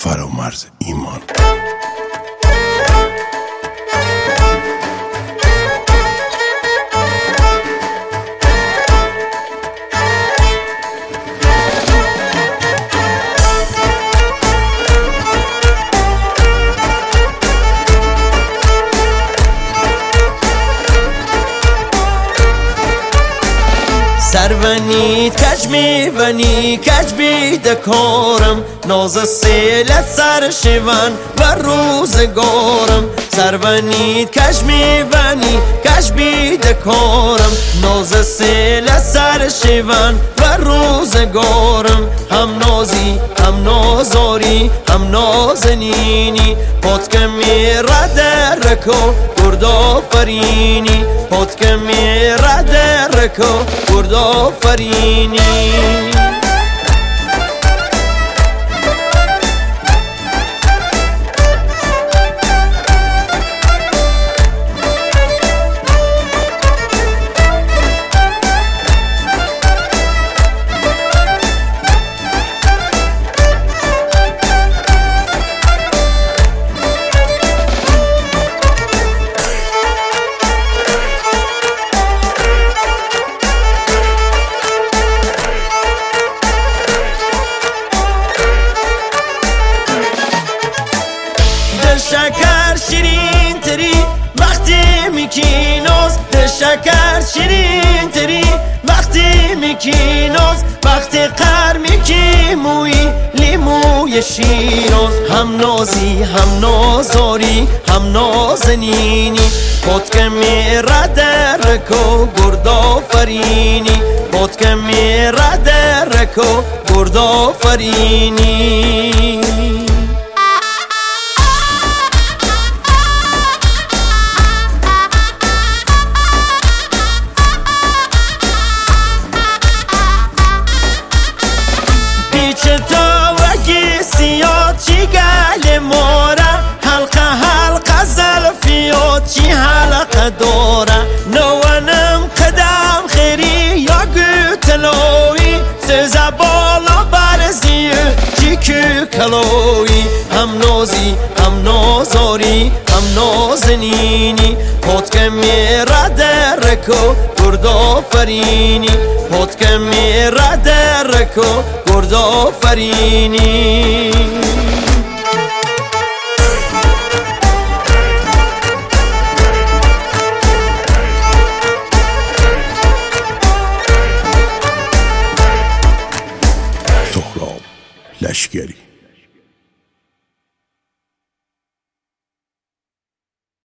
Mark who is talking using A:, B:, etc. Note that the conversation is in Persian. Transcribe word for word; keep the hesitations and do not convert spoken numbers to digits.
A: فرامرز ایمان.
B: سرونید کج میونی کج بیدکارم، ناز سیل سر شون و روزگارم. سرونید کج میونی کج بیدکارم، ناز سیل سر شون و روزگارم. هم نازی هم نازاری هم نازنینی، پاتک میره درکو گرد آفرینی. پاتک میره درکو گرد آفرینی. شکر شیرین تری وقتی میکی ناز، ده شکر شیرین تری وقتی میکی ناز. وقتی قر میکی موی لیموی شیراز. هم نازی هم نازاری هم نازنینی، پاتک میره درکو گرد آفرینی. پاتک میره درکو گرد آفرینی. چی گل ماره حلقه حلقه زلفیات چی حلقه داره. نوانم قدم خیری یا گوتلوی، سوز بالا برزی چی که کلوی. هم نازی هم نازاری هم نازنینی، پاتک میره درکو گرد آفرینی. پاتک میره درکو گرد آفرینی.